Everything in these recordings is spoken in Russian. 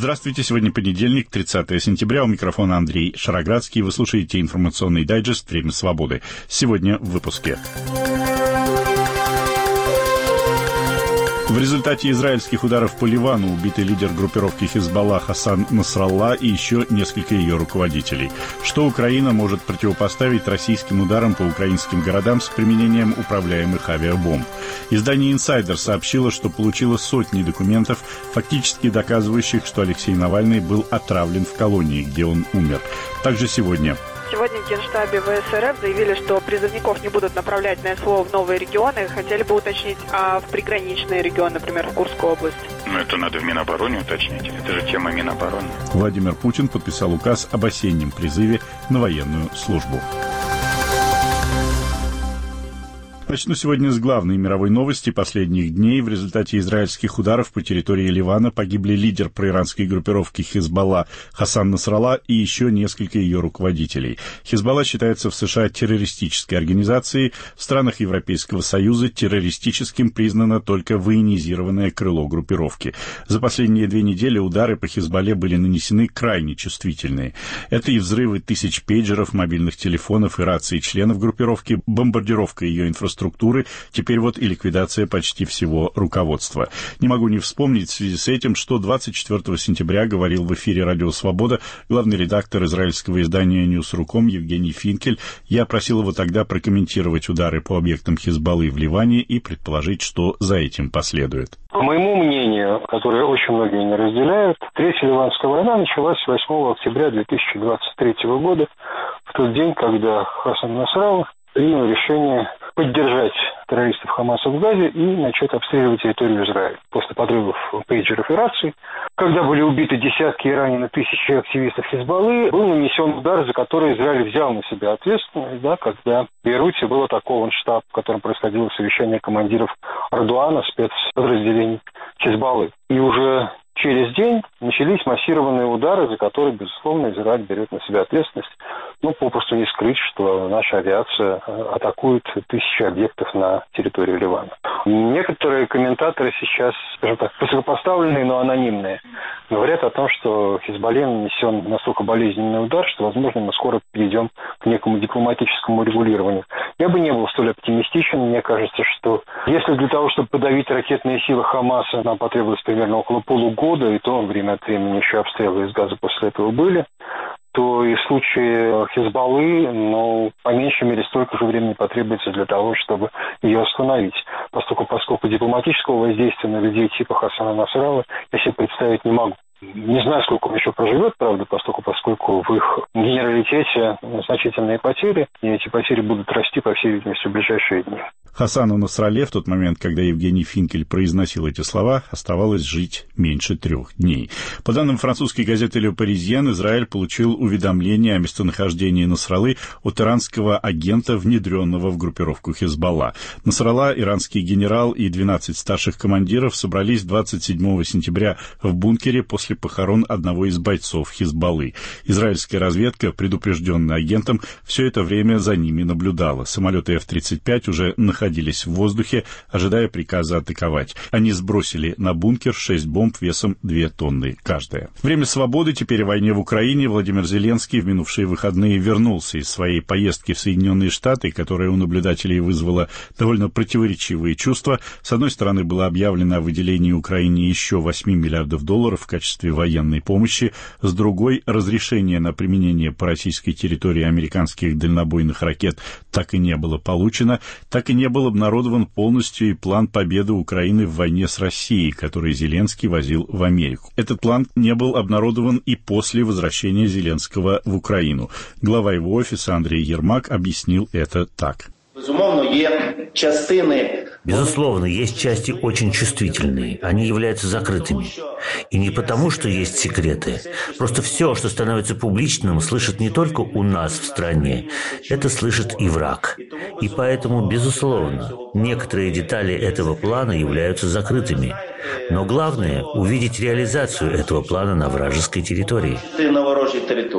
Здравствуйте, сегодня понедельник, 30 сентября, у микрофона Андрей Шароградский. Вы слушаете информационный дайджест «Время свободы». Сегодня в выпуске. В результате израильских ударов по Ливану убиты лидер группировки Хизбалла Хасан Насралла и еще несколько ее руководителей. Что Украина может противопоставить российским ударам по украинским городам с применением управляемых авиабомб? Издание «Инсайдер» сообщило, что получило сотни документов, фактически доказывающих, что Алексей Навальный был отравлен в колонии, где он умер. Также сегодня в Генштабе ВСРФ заявили, что призывников не будут направлять на СВО в новые регионы. Хотели бы уточнить, а в приграничные регионы, например, в Курскую область? Это надо в Минобороне уточнить. Это же тема Минобороны. Владимир Путин подписал указ об осеннем призыве на военную службу. Начну сегодня с главной мировой новости последних дней. В результате израильских ударов по территории Ливана погибли лидер проиранской группировки Хизбалла Хасан Насралла и еще несколько ее руководителей. Хизбалла считается в США террористической организацией. В странах Европейского Союза террористическим признано только военизированное крыло группировки. За последние 2 недели удары по Хизбалле были нанесены крайне чувствительные. Это и взрывы тысяч пейджеров, мобильных телефонов и раций членов группировки, бомбардировка ее инфраструктуры, теперь вот и ликвидация почти всего руководства. Не могу не вспомнить в связи с этим, что 24 сентября говорил в эфире «Радио Свобода» главный редактор израильского издания «Ньюс.ру.ком» Евгений Финкель. Я просил его тогда прокомментировать удары по объектам Хизбаллы в Ливане и предположить, что за этим последует. По моему мнению, которое очень многие не разделяют, Третья Ливанская война началась 8 октября 2023 года, в тот день, когда Хасан Насралла принял решение поддержать террористов Хамаса в Газе и начать обстреливать территорию Израиля. После подрывов пейджеров и раций, когда были убиты десятки и ранены тысячи активистов Хизбаллы, был нанесен удар, за который Израиль взял на себя ответственность, когда в Бейруте был атакован штаб, в котором происходило совещание командиров Ардуана, спецподразделений Хизбаллы. И уже через день начались массированные удары, за которые, безусловно, Израиль берет на себя ответственность. Попросту не скрыть, что наша авиация атакует тысячи объектов на территории Ливана. Некоторые комментаторы сейчас, скажем так, высокопоставленные, но анонимные, говорят о том, что Хизбалле нанесен настолько болезненный удар, что, возможно, мы скоро перейдем к некому дипломатическому регулированию. Я бы не был столь оптимистичен. Мне кажется, что если для того, чтобы подавить ракетные силы Хамаса, нам потребовалось примерно около полугода, и то время от времени еще обстрелы из Газа после этого были, то и в случае Хизбаллы, по меньшей мере, столько же времени потребуется для того, чтобы ее остановить. Поскольку дипломатического воздействия на людей типа Хасана Насраллы я себе представить не могу. Не знаю, сколько он еще проживет, правда, поскольку в их генералитете значительные потери, и эти потери будут расти, по всей видимости, в ближайшие дни. Хасану Насралле в тот момент, когда Евгений Финкель произносил эти слова, оставалось жить меньше 3 дней. По данным французской газеты «Le Parisien», Израиль получил уведомление о местонахождении Насраллы от иранского агента, внедренного в группировку Хизбалла. Насралла, иранский генерал и 12 старших командиров собрались 27 сентября в бункере после похорон одного из бойцов Хизбаллы. Израильская разведка, предупрежденная агентом, все это время за ними наблюдала. Самолеты F-35 уже находились в воздухе, ожидая приказа атаковать. Они сбросили на бункер 6 бомб весом 2 тонны каждая. Время свободы, теперь о войне в Украине. Владимир Зеленский в минувшие выходные вернулся из своей поездки в Соединенные Штаты, которая у наблюдателей вызвала довольно противоречивые чувства. С одной стороны, было объявлено о выделении Украине еще $8 миллиардов в качестве военной помощи, с другой, разрешение на применение по российской территории американских дальнобойных ракет так и не было получено, так и не был обнародован полностью и план победы Украины в войне с Россией, который Зеленский возил в Америку. Этот план не был обнародован и после возвращения Зеленского в Украину. Глава его офиса Андрей Ермак объяснил это так. Безусловно, есть части очень чувствительные. Они являются закрытыми. И не потому, что есть секреты. Просто все, что становится публичным, слышит не только у нас в стране. Это слышит и враг. И поэтому, безусловно, некоторые детали этого плана являются закрытыми. Но главное – увидеть реализацию этого плана на вражеской территории.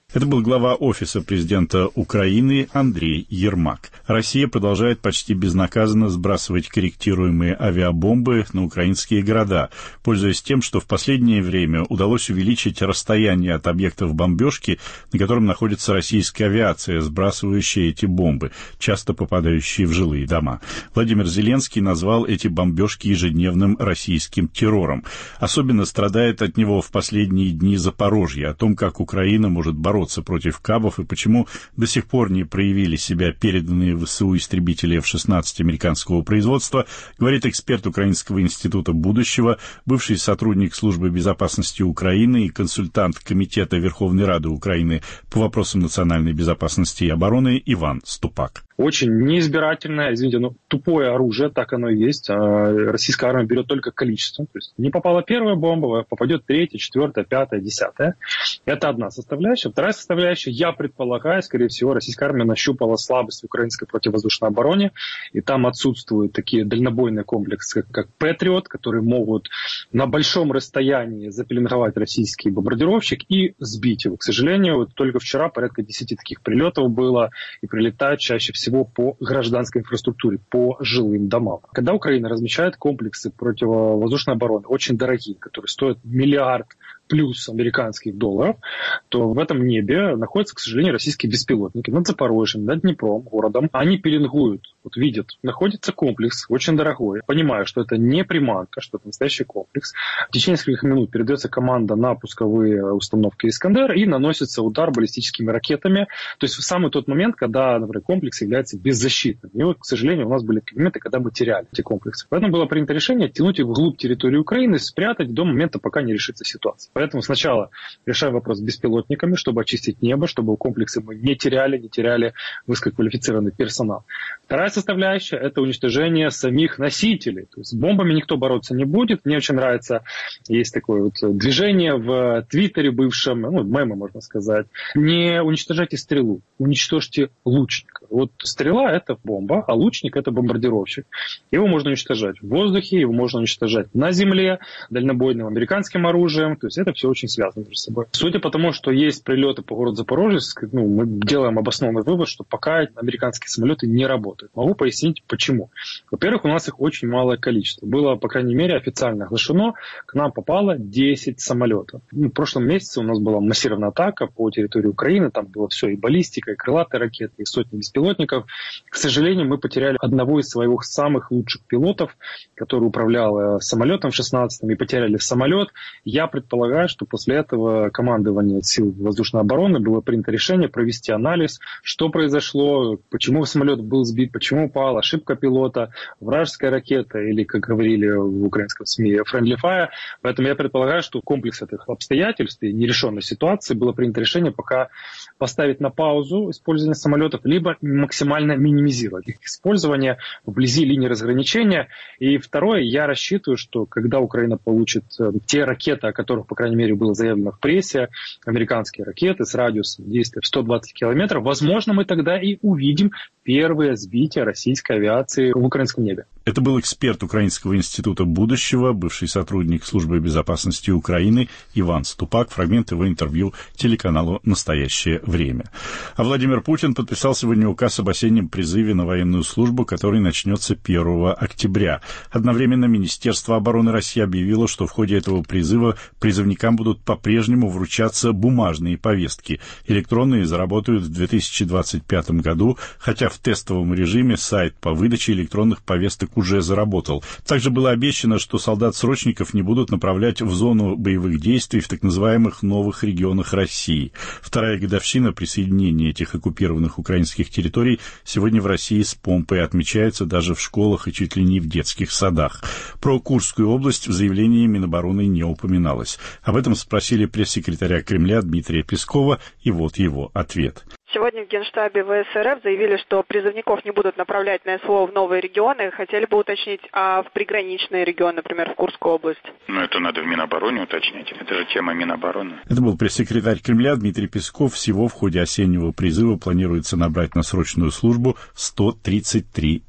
Это был глава Офиса президента Украины Андрей Ермак. Россия продолжает почти безнаказанно сбрасывать корректируемые авиабомбы на украинские города, пользуясь тем, что в последнее время удалось увеличить расстояние от объектов бомбежки, на котором находится российская авиация, сбрасывающая эти бомбы, часто попадающие в жилые дома. Владимир Зеленский назвал эти бомбежки ежедневным российским террором. Особенно страдает от него в последние дни Запорожье, о том, как Украина может бороться против кабов и почему до сих пор не проявили себя переданные в ВСУ истребители F-16 американского производства, говорит эксперт Украинского института будущего, бывший сотрудник Службы безопасности Украины и консультант Комитета Верховной Рады Украины по вопросам национальной безопасности и обороны Иван Ступак. Очень неизбирательное, тупое оружие, так оно и есть. Российская армия берет только количество. То есть не попала первая бомба, попадет третья, четвертая, пятая, десятая. Это одна составляющая. Вторая составляющая, я предполагаю, скорее всего, российская армия нащупала слабость в украинской противовоздушной обороне, и там отсутствуют такие дальнобойные комплексы, как «Патриот», которые могут на большом расстоянии запеленговать российский бомбардировщик и сбить его. К сожалению, только вчера порядка 10 таких прилетов было, и прилетают чаще всего по гражданской инфраструктуре, по жилым домам. Когда Украина размещает комплексы противовоздушной обороны, очень дорогие, которые стоят миллиард плюс американских долларов, то в этом небе находятся, к сожалению, российские беспилотники над Запорожьем, над Днепром, городом. Они пеленгуют, видят, находится комплекс, очень дорогой. Понимаю, что это не приманка, что это настоящий комплекс. В течение нескольких минут передается команда на пусковые установки «Искандер» и наносится удар баллистическими ракетами. То есть в самый тот момент, когда, например, комплекс является беззащитным. И к сожалению, у нас были моменты, когда мы теряли эти комплексы. Поэтому было принято решение тянуть их вглубь территории Украины, спрятать до момента, пока не решится ситуация. Поэтому сначала решаем вопрос с беспилотниками, чтобы очистить небо, чтобы комплексы мы не теряли высококвалифицированный персонал. Вторая составляющая – это уничтожение самих носителей. То есть с бомбами никто бороться не будет. Мне очень нравится, есть такое движение в Твиттере бывшем, мемы, можно сказать. Не уничтожайте стрелу, уничтожьте лучника. Стрела – это бомба, а лучник – это бомбардировщик. Его можно уничтожать в воздухе, его можно уничтожать на земле, дальнобойным американским оружием. То есть это все очень связано между собой. Судя по тому, что есть прилеты по городу Запорожье, мы делаем обоснованный вывод, что пока американские самолеты не работают. Могу пояснить, почему. Во-первых, у нас их очень малое количество. Было, по крайней мере, официально оглашено, к нам попало 10 самолетов. В прошлом месяце у нас была массированная атака по территории Украины. Там было все, и баллистика, и крылатые ракеты, и сотни беспилотников. К сожалению, мы потеряли одного из своих самых лучших пилотов, который управлял самолетом в 16-м, и потеряли самолет. Я предполагаю, что после этого командование сил воздушной обороны было принято решение провести анализ, что произошло, почему самолет был сбит, почему упал, ошибка пилота, вражеская ракета или, как говорили в украинском СМИ, friendly fire. Поэтому я предполагаю, что комплекс этих обстоятельств и нерешенной ситуации было принято решение пока поставить на паузу использование самолетов, либо максимально минимизировать их использование вблизи линии разграничения. И второе, я рассчитываю, что когда Украина получит те ракеты, о которых, по крайней мере, было заявлено в прессе, американские ракеты с радиусом действия в 120 километров, возможно, мы тогда и увидим первое сбитие российской авиации в украинском небе. Это был эксперт Украинского института будущего, бывший сотрудник Службы безопасности Украины Иван Ступак. Фрагмент его интервью телеканалу «Настоящее время». А Владимир Путин подписал сегодня указ об осеннем призыве на военную службу, который начнется 1 октября. Одновременно Министерство обороны России объявило, что в ходе этого призыва призывникам будут по-прежнему вручаться бумажные повестки. Электронные заработают в 2025 году, хотя в тестовом режиме сайт по выдаче электронных повесток уже заработал. Также было обещано, что солдат-срочников не будут направлять в зону боевых действий в так называемых новых регионах России. Вторая годовщина присоединения этих оккупированных украинских территорий сегодня в России с помпой отмечается даже в школах и чуть ли не в детских садах. Про Курскую область в заявлении Минобороны не упоминалось. Об этом спросили пресс-секретаря Кремля Дмитрия Пескова, и вот его ответ. Сегодня в Генштабе ВС РФ заявили, что призывников не будут направлять на СВО в новые регионы. Хотели бы уточнить, а в приграничные регионы, например, в Курскую область? Это надо в Минобороне уточнить. Это же тема Минобороны. Это был пресс-секретарь Кремля Дмитрий Песков. Всего в ходе осеннего призыва планируется набрать на срочную службу 133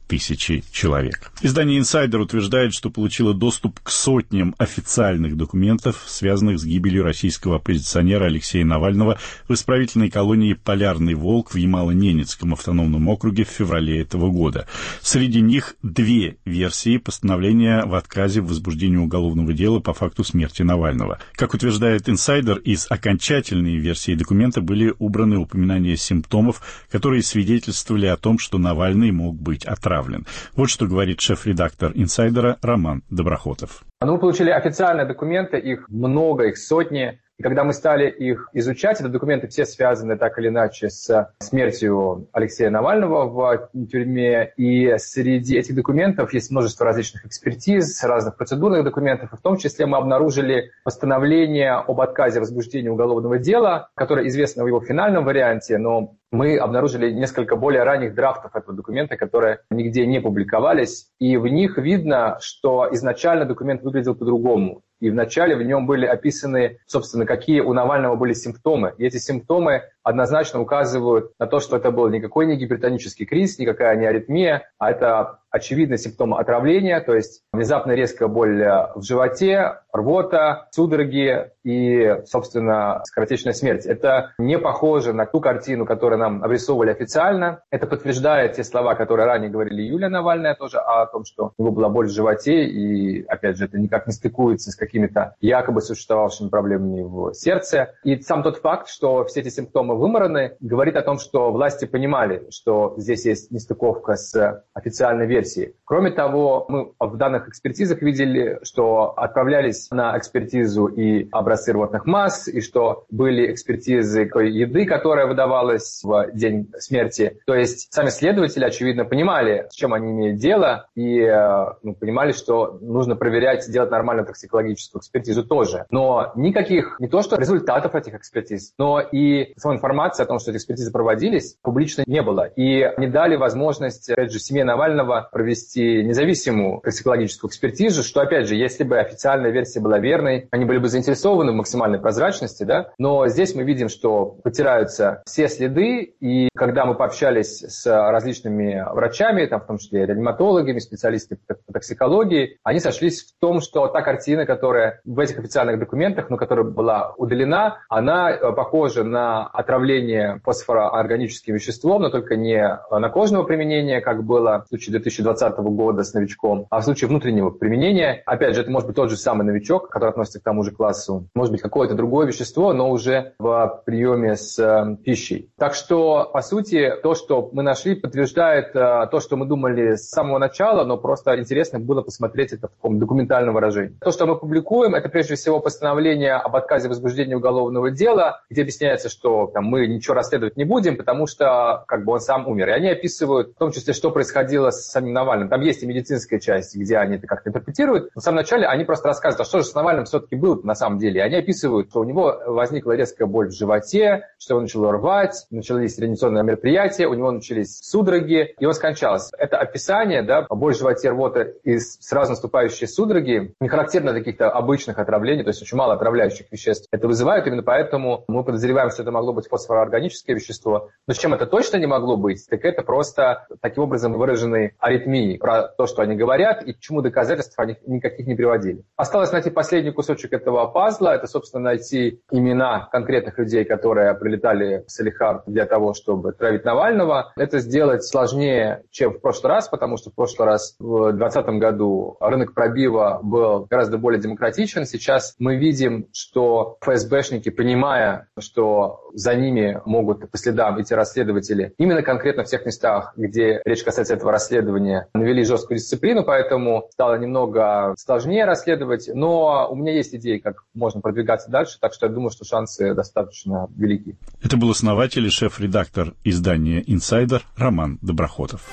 1000 человек. Издание «Инсайдер» утверждает, что получило доступ к сотням официальных документов, связанных с гибелью российского оппозиционера Алексея Навального в исправительной колонии «Полярный волк» в Ямало-Ненецком автономном округе в феврале этого года. Среди них 2 версии постановления в отказе в возбуждении уголовного дела по факту смерти Навального. Как утверждает «Инсайдер», из окончательной версии документа были убраны упоминания симптомов, которые свидетельствовали о том, что Навальный мог быть отравлен. Вот что говорит шеф-редактор «Инсайдера» Роман Доброхотов. Мы получили официальные документы, их много, их сотни. И когда мы стали их изучать, эти документы все связаны так или иначе с смертью Алексея Навального в тюрьме. И среди этих документов есть множество различных экспертиз, разных процедурных документов. И в том числе мы обнаружили постановление об отказе возбуждения уголовного дела, которое известно в его финальном варианте, но мы обнаружили несколько более ранних драфтов этого документа, которые нигде не публиковались. И в них видно, что изначально документ выглядел по-другому. И вначале в нем были описаны, собственно, какие у Навального были симптомы. И эти симптомы однозначно указывают на то, что это был никакой не гипертонический криз, никакая не аритмия, а это очевидные симптомы отравления, то есть внезапно резкая боль в животе, рвота, судороги и, собственно, скоротечная смерть. Это не похоже на ту картину, которую нам обрисовывали официально. Это подтверждает те слова, которые ранее говорили Юлия Навальная тоже о том, что у него была боль в животе, и, опять же, это никак не стыкуется с какими-то якобы существовавшими проблемами в сердце. И сам тот факт, что все эти симптомы вымараны, говорит о том, что власти понимали, что здесь есть нестыковка с официальной версией. Кроме того, мы в данных экспертизах видели, что отправлялись на экспертизу и образцы рвотных масс, и что были экспертизы еды, которая выдавалась в день смерти. То есть сами следователи, очевидно, понимали, с чем они имеют дело, и понимали, что нужно проверять, делать нормальную токсикологическую экспертизу тоже. Но никаких, не то что результатов этих экспертиз, но и самой информации о том, что эти экспертизы проводились, публично не было. И не дали возможность, опять же, семье Навального провести независимую токсикологическую экспертизу, что, опять же, если бы официальная версия была верной, они были бы заинтересованы в максимальной прозрачности, да? Но здесь мы видим, что потираются все следы, и когда мы пообщались с различными врачами, там, в том числе реаниматологами, специалистами по токсикологии, они сошлись в том, что та картина, которая в этих официальных документах, но которая была удалена, она похожа на отравление фосфороорганическим веществом, но только не накожного применения, как было в случае 2020 года с новичком, а в случае внутреннего применения, опять же, это может быть тот же самый новичок, который относится к тому же классу, может быть какое-то другое вещество, но уже в приеме с пищей. Так что, по сути, то, что мы нашли, подтверждает то, что мы думали с самого начала, но просто интересно было посмотреть это в таком документальном выражении. То, что мы публикуем, это прежде всего постановление об отказе возбуждения уголовного дела, где объясняется, что там, мы ничего расследовать не будем, потому что он сам умер. И они описывают в том числе, что происходило с самим Навальным. Там есть и медицинская часть, где они это как-то интерпретируют. Но в самом начале они просто рассказывают, а что же с Навальным все-таки было на самом деле. И они описывают, что у него возникла резкая боль в животе, что его начало рвать, начались реанимационные мероприятия, у него начались судороги, и он скончался. Это описание, да, боль в животе, рвота и сразу наступающие судороги не характерно для каких-то обычных отравлений, то есть очень мало отравляющих веществ это вызывает. Именно поэтому мы подозреваем, что это могло быть фосфороорганическое вещество. Но с чем это точно не могло быть, так это просто таким образом выраженные аритмии, про то, что они говорят, и к чему доказательств они никаких не приводили. Осталось найти последний кусочек этого пазла, это, собственно, найти имена конкретных людей, которые прилетали в Салехард для того, чтобы травить Навального. Это сделать сложнее, чем в прошлый раз, потому что в прошлый раз, в 2020 году, рынок пробива был гораздо более демократичен. Сейчас мы видим, что ФСБшники, понимая, что за ними могут по следам идти расследователи, именно конкретно в тех местах, где речь касается этого расследования, навели жесткую дисциплину, поэтому стало немного сложнее расследовать, но у меня есть идеи, как можно продвигаться дальше, так что я думаю, что шансы достаточно велики. Это был основатель и шеф-редактор издания «Инсайдер» Роман Доброхотов.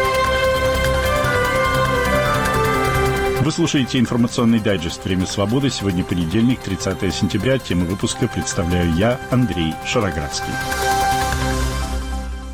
Вы слушаете информационный дайджест «Время свободы». Сегодня понедельник, 30 сентября. Тему выпуска представляю я, Андрей Шароградский.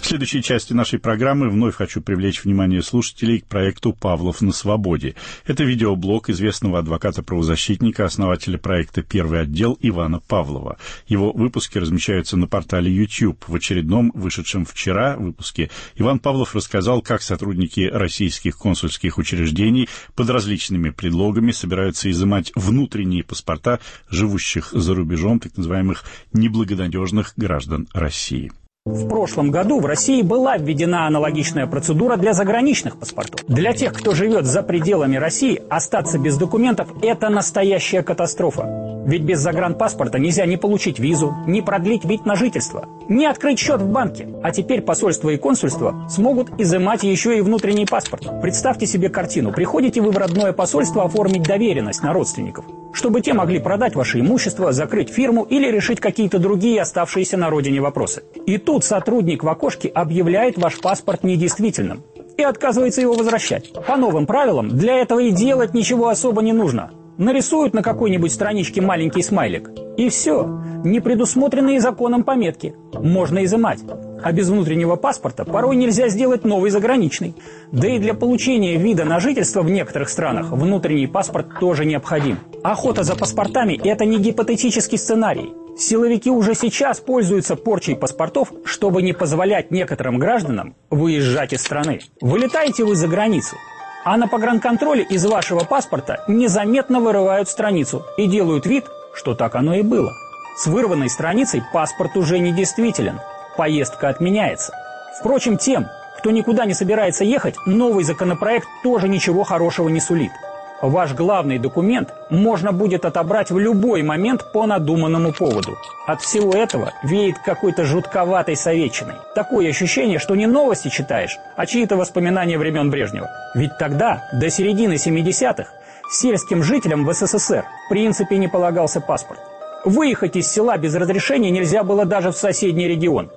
В следующей части нашей программы вновь хочу привлечь внимание слушателей к проекту «Павлов на свободе». Это видеоблог известного адвоката-правозащитника, основателя проекта «Первый отдел» Ивана Павлова. Его выпуски размещаются на портале YouTube. В очередном, вышедшем вчера выпуске, Иван Павлов рассказал, как сотрудники российских консульских учреждений под различными предлогами собираются изымать внутренние паспорта живущих за рубежом, так называемых неблагонадежных граждан России. В прошлом году в России была введена аналогичная процедура для заграничных паспортов. Для тех, кто живет за пределами России, остаться без документов – это настоящая катастрофа. Ведь без загранпаспорта нельзя ни получить визу, ни продлить вид на жительство, ни открыть счет в банке. А теперь посольство и консульство смогут изымать еще и внутренний паспорт. Представьте себе картину. Приходите вы в родное посольство оформить доверенность на родственников, чтобы те могли продать ваше имущество, закрыть фирму или решить какие-то другие оставшиеся на родине вопросы. И тут сотрудник в окошке объявляет ваш паспорт недействительным и отказывается его возвращать. По новым правилам для этого и делать ничего особо не нужно. Нарисуют на какой-нибудь страничке маленький смайлик. И все. Непредусмотренные законом пометки. Можно изымать. А без внутреннего паспорта порой нельзя сделать новый заграничный. Да и для получения вида на жительство в некоторых странах внутренний паспорт тоже необходим. Охота за паспортами – это не гипотетический сценарий. Силовики уже сейчас пользуются порчей паспортов, чтобы не позволять некоторым гражданам выезжать из страны. Вылетаете вы за границу, а на погранконтроле из вашего паспорта незаметно вырывают страницу и делают вид, что так оно и было. С вырванной страницей паспорт уже недействителен, поездка отменяется. Впрочем, тем, кто никуда не собирается ехать, новый законопроект тоже ничего хорошего не сулит. Ваш главный документ можно будет отобрать в любой момент по надуманному поводу. От всего этого веет какой-то жутковатой советчиной. Такое ощущение, что не новости читаешь, а чьи-то воспоминания времен Брежнева. Ведь тогда, до середины 70-х, сельским жителям в СССР в принципе не полагался паспорт. Выехать из села без разрешения нельзя было даже в соседний регион.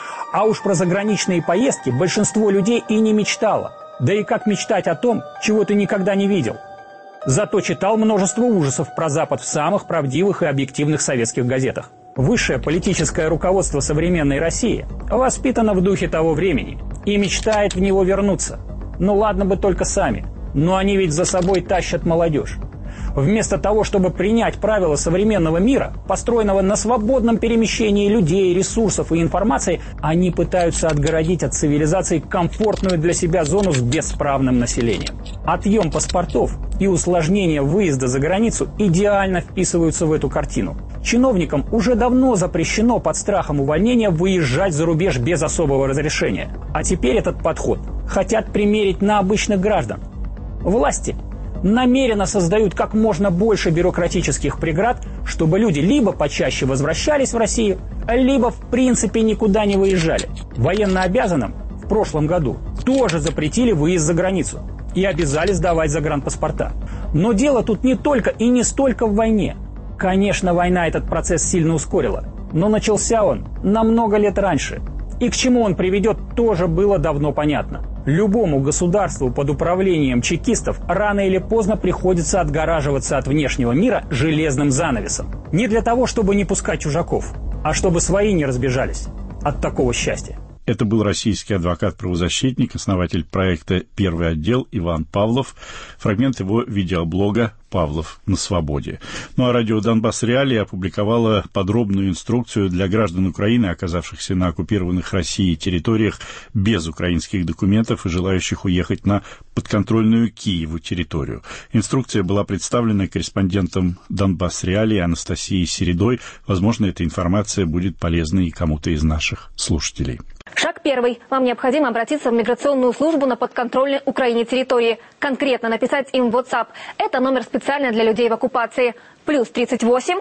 А уж про заграничные поездки большинство людей и не мечтало. Да и как мечтать о том, чего ты никогда не видел? Зато читал множество ужасов про Запад в самых правдивых и объективных советских газетах. Высшее политическое руководство современной России воспитано в духе того времени и мечтает в него вернуться. Ну ладно бы только сами, но они ведь за собой тащат молодежь. Вместо того, чтобы принять правила современного мира, построенного на свободном перемещении людей, ресурсов и информации, они пытаются отгородить от цивилизации комфортную для себя зону с бесправным населением. Отъем паспортов и усложнение выезда за границу идеально вписываются в эту картину. Чиновникам уже давно запрещено под страхом увольнения выезжать за рубеж без особого разрешения. А теперь этот подход хотят примерить на обычных граждан. Власти намеренно создают как можно больше бюрократических преград, чтобы люди либо почаще возвращались в Россию, либо в принципе никуда не выезжали. Военнообязанным в прошлом году тоже запретили выезд за границу и обязали сдавать загранпаспорта. Но дело тут не только и не столько в войне. Конечно, война этот процесс сильно ускорила, но начался он на много лет раньше. И к чему он приведет, тоже было давно понятно. Любому государству под управлением чекистов рано или поздно приходится отгораживаться от внешнего мира железным занавесом. Не для того, чтобы не пускать чужаков, а чтобы свои не разбежались от такого счастья. Это был российский адвокат-правозащитник, основатель проекта «Первый отдел» Иван Павлов. Фрагмент его видеоблога «Павлов на свободе». Ну а радио «Донбасс Реалии» опубликовало подробную инструкцию для граждан Украины, оказавшихся на оккупированных Россией территориях без украинских документов и желающих уехать на подконтрольную Киеву территорию. Инструкция была представлена корреспондентом «Донбасс Реалии» Анастасией Середой. Возможно, эта информация будет полезной и кому-то из наших слушателей. Шаг первый. Вам необходимо обратиться в миграционную службу на подконтрольной Украине территории. Конкретно написать им в WhatsApp. Это номер специально для людей в оккупации. Плюс 38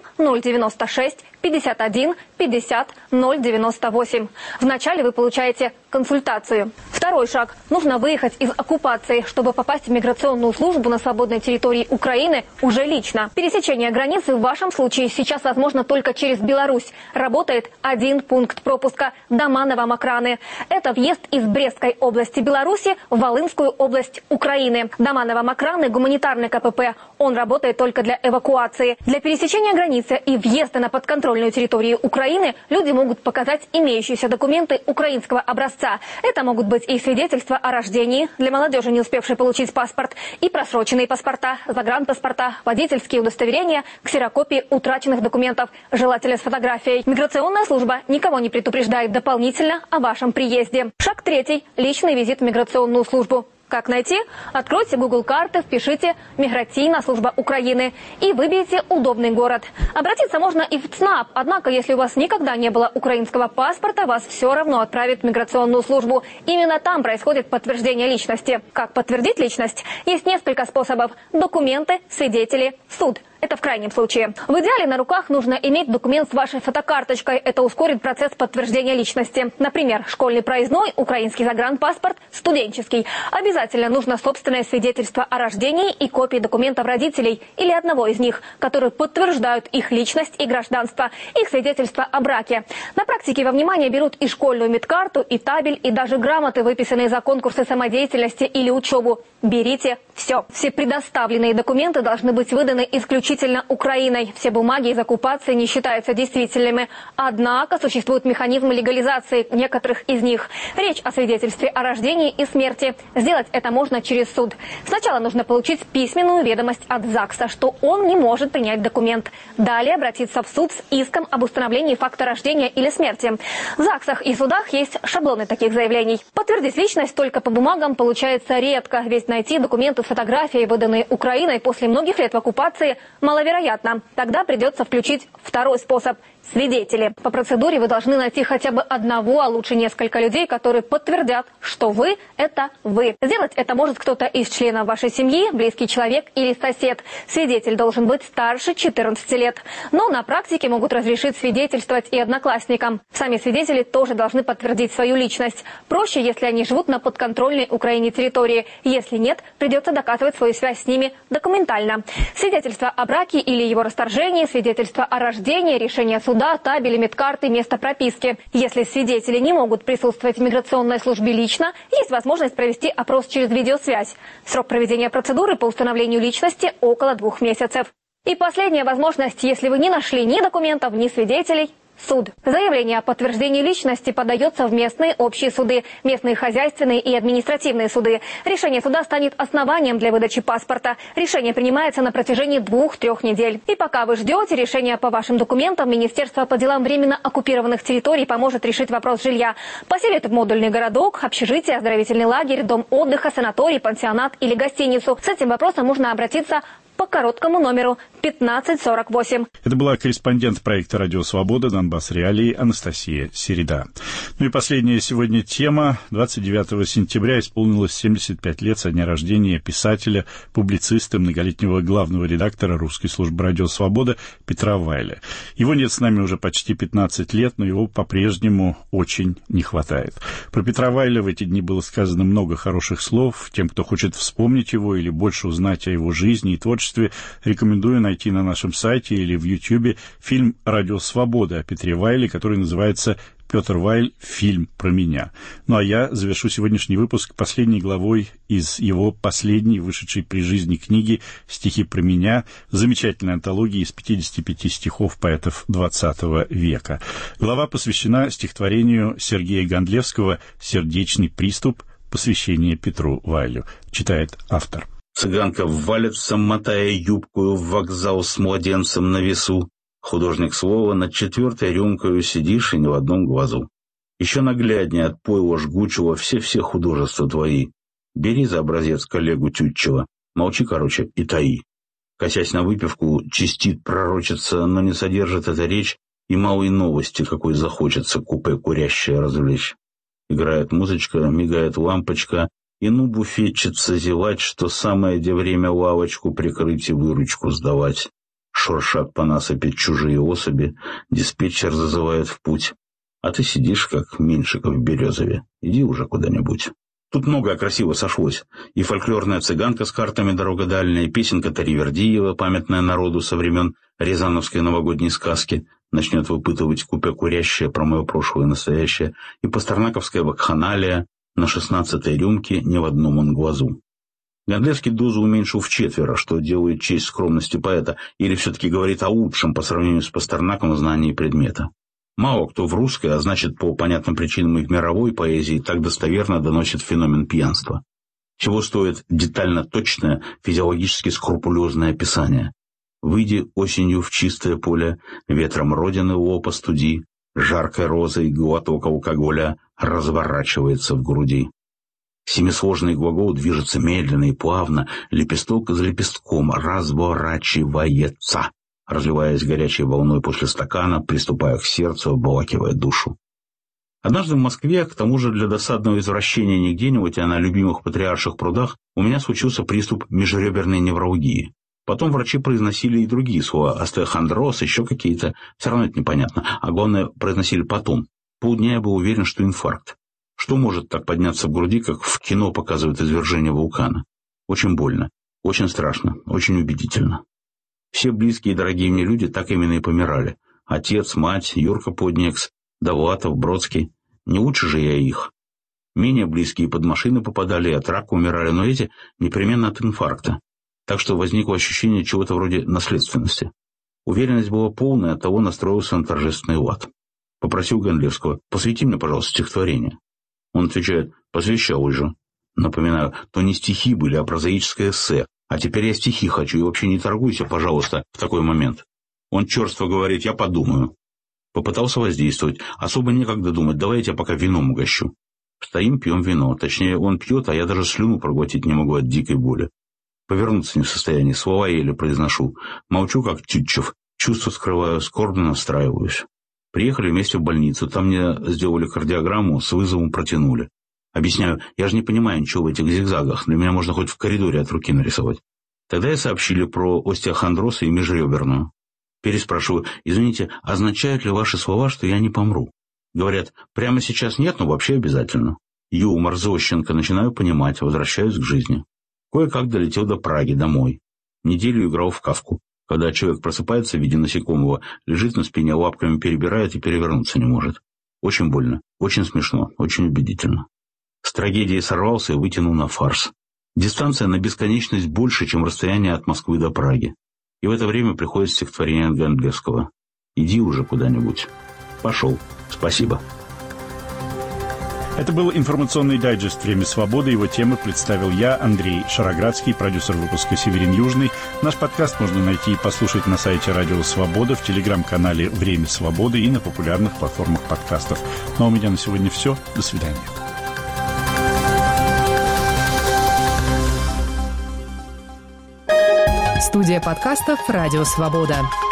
096 51 50 098. Вначале вы получаете консультацию. Второй шаг. Нужно выехать из оккупации, чтобы попасть в миграционную службу на свободной территории Украины уже лично. Пересечение границы в вашем случае сейчас возможно только через Беларусь. Работает один пункт пропуска – Доманово-Макраны. Это въезд из Брестской области Беларуси в Волынскую область Украины. Доманово-Макраны – гуманитарный КПП. Он работает только для эвакуации. документы. Для пересечения границы и въезда на подконтрольную территорию Украины люди могут показать имеющиеся документы украинского образца. Это могут быть и свидетельства о рождении для молодежи, не успевшей получить паспорт, и просроченные паспорта, загранпаспорта, водительские удостоверения, ксерокопии утраченных документов, желательно с фотографией. Миграционная служба никого не предупреждает дополнительно о вашем приезде. Шаг 3. Личный визит в миграционную службу. Как найти? Откройте Google карты, впишите «Миграційна служба Украины» и выберите удобный город. Обратиться можно и в ЦНАП, однако если у вас никогда не было украинского паспорта, вас все равно отправят в миграционную службу. Именно там происходит подтверждение личности. Как подтвердить личность? Есть несколько способов. Документы, свидетели, суд. Это в крайнем случае. В идеале на руках нужно иметь документ с вашей фотокарточкой. Это ускорит процесс подтверждения личности. Например, школьный проездной, украинский загранпаспорт, студенческий. Обязательно нужно собственное свидетельство о рождении и копии документов родителей или одного из них, которые подтверждают их личность и гражданство, их свидетельство о браке. На практике во внимание берут и школьную медкарту, и табель, и даже грамоты, выписанные за конкурсы самодеятельности или учебу. Берите все. Все предоставленные документы должны быть выданы исключительно Украиной. Все бумаги из оккупации не считаются действительными. Однако существует механизм легализации некоторых из них. Речь о свидетельстве о рождении и смерти. Сделать это можно через суд. Сначала нужно получить письменную ведомость от ЗАГСа, что он не может принять документ. Далее обратиться в суд с иском об установлении факта рождения или смерти. В ЗАГСах и судах есть шаблоны таких заявлений. Подтвердить личность только по бумагам получается редко, ведь найти документы с фотографией, выданные Украиной после многих лет в оккупации, маловероятно. Тогда придется включить второй способ – свидетели. По процедуре вы должны найти хотя бы одного, а лучше несколько людей, которые подтвердят, что вы – это вы. Сделать это может кто-то из членов вашей семьи, близкий человек или сосед. Свидетель должен быть старше 14 лет. Но на практике могут разрешить свидетельствовать и одноклассникам. Сами свидетели тоже должны подтвердить свою личность. Проще, если они живут на подконтрольной Украине территории. Если нет, придется доказывать свою связь с ними документально. Свидетельство о браке или его расторжении, свидетельство о рождении, решение суда, табели, медкарты, место прописки. Если свидетели не могут присутствовать в миграционной службе лично, есть возможность провести опрос через видеосвязь. Срок проведения процедуры по установлению личности около 2 месяцев. И последняя возможность, если вы не нашли ни документов, ни свидетелей – суд. Заявление о подтверждении личности подается в местные общие суды, местные хозяйственные и административные суды. Решение суда станет основанием для выдачи паспорта. Решение принимается на протяжении 2-3 недель. И пока вы ждете решения по вашим документам, Министерство по делам временно оккупированных территорий поможет решить вопрос жилья. Поселит в модульный городок, общежитие, оздоровительный лагерь, дом отдыха, санаторий, пансионат или гостиницу. С этим вопросом можно обратиться по короткому номеру 1548. Это была корреспондент проекта «Радио Свобода. Донбасс Реалии» Анастасия Середа. Ну и последняя сегодня тема. 29 сентября исполнилось 75 лет со дня рождения писателя, публициста, многолетнего главного редактора русской службы «Радио Свобода» Петра Вайля. Его нет с нами уже почти 15 лет, но его по-прежнему очень не хватает. Про Петра Вайля в эти дни было сказано много хороших слов. Тем, кто хочет вспомнить его или больше узнать о его жизни и творчестве, рекомендую найти на нашем сайте или в Ютьюбе фильм «Радио Свобода» о Петре Вайле, который называется «Петр Вайль. Фильм про меня». Ну а я завершу сегодняшний выпуск последней главой из его последней, вышедшей при жизни книги «Стихи про меня», замечательной антологии из 55 стихов поэтов XX века. Глава посвящена стихотворению Сергея Гондлевского «Сердечный приступ. Посвящение Петру Вайлю». Читает автор. Цыганка валится, мотая юбкую, в вокзал с младенцем на весу. Художник слова над 4-й рюмкою сидишь и не в одном глазу. Еще нагляднее от пойла жгучего все художества твои. Бери за образец коллегу Тютчева, молчи, короче, и таи. Косясь на выпивку, чистит пророчица, но не содержит эта речь и малой новости, какой захочется купе курящее развлечь. Играет музычка, мигает лампочка, и буфетчица зевать, что самое де время лавочку прикрыть и выручку сдавать. Шуршат по насыпи чужие особи, диспетчер зазывает в путь. А ты сидишь, как Меньшиков в Березове. Иди уже куда-нибудь. Тут многое красиво сошлось. И фольклорная цыганка с картами «Дорога дальняя», и песенка Таривердиева, памятная народу со времен рязановской новогодней сказки, начнет выпытывать купе курящее про мое прошлое и настоящее, и пастернаковская вакханалия на 16-й рюмке не в одном он глазу. Гондлевский дозу уменьшил вчетверо, что делает честь скромности поэта, или все-таки говорит о лучшем по сравнению с Пастернаком в знании предмета. Мало кто в русской, а значит, по понятным причинам и в мировой поэзии, так достоверно доносит феномен пьянства. Чего стоит детально точное, физиологически скрупулезное описание. «Выйди осенью в чистое поле, ветром родины лопа студи, жаркой розой глоток алкоголя разворачивается в груди». Семисложный глагол движется медленно и плавно, лепесток за лепестком разворачивается, разливаясь горячей волной после стакана, приступая к сердцу, обволакивая душу. Однажды в Москве, к тому же для досадного извращения не где-нибудь, а на любимых патриарших прудах, у меня случился приступ межреберной невралгии. Потом врачи произносили и другие слова, остеохондроз, еще какие-то, все равно это непонятно, а главное, произносили потом. Полдня я был уверен, что инфаркт. Что может так подняться в груди, как в кино показывают извержение вулкана? Очень больно, очень страшно, очень убедительно. Все близкие и дорогие мне люди так именно и помирали. Отец, мать, Юрка Поднекс, Довлатов, Бродский. Не лучше же я их. Менее близкие под машины попадали и от рака умирали, но эти непременно от инфаркта. Так что возникло ощущение чего-то вроде наследственности. Уверенность была полная, оттого настроился на торжественный лад. Попросил Гондлевского: посвяти мне, пожалуйста, стихотворение. Он отвечает: посвящал уже. Напоминаю, то не стихи были, а прозаическое эссе. А теперь я стихи хочу, и вообще не торгуйся, пожалуйста, в такой момент. Он черство говорит: я подумаю. Попытался воздействовать. Особо некогда думать, давай я тебя пока вином угощу. Стоим, пьем вино. Точнее, он пьет, а я даже слюну проглотить не могу от дикой боли. Повернуться не в состоянии, слова еле произношу. Молчу, как Тютчев. Чувства скрываю, скорбно настраиваюсь. Приехали вместе в больницу. Там мне сделали кардиограмму, с вызовом протянули. Объясняю, я же не понимаю ничего в этих зигзагах. Для меня можно хоть в коридоре от руки нарисовать. Тогда и сообщили про остеохондроз и межреберную. Переспрашиваю: извините, означают ли ваши слова, что я не помру? Говорят: прямо сейчас нет, но вообще обязательно. Юмор, Зощенко, начинаю понимать, возвращаюсь к жизни. Кое-как долетел до Праги, домой. Неделю играл в Кафку. Когда человек просыпается в виде насекомого, лежит на спине, лапками перебирает и перевернуться не может. Очень больно, очень смешно, очень убедительно. С трагедией сорвался и вытянул на фарс. Дистанция на бесконечность больше, чем расстояние от Москвы до Праги. И в это время приходит стихотворение Гондлевского. «Иди уже куда-нибудь». Пошел. Спасибо. Это был информационный дайджест «Время свободы». Его темы представил я, Андрей Шароградский, продюсер выпуска «Северин Южный». Наш подкаст можно найти и послушать на сайте Радио Свобода, в телеграм-канале «Время свободы» и на популярных платформах подкастов. Ну а у меня на сегодня все. До свидания. Студия подкастов «Радио Свобода».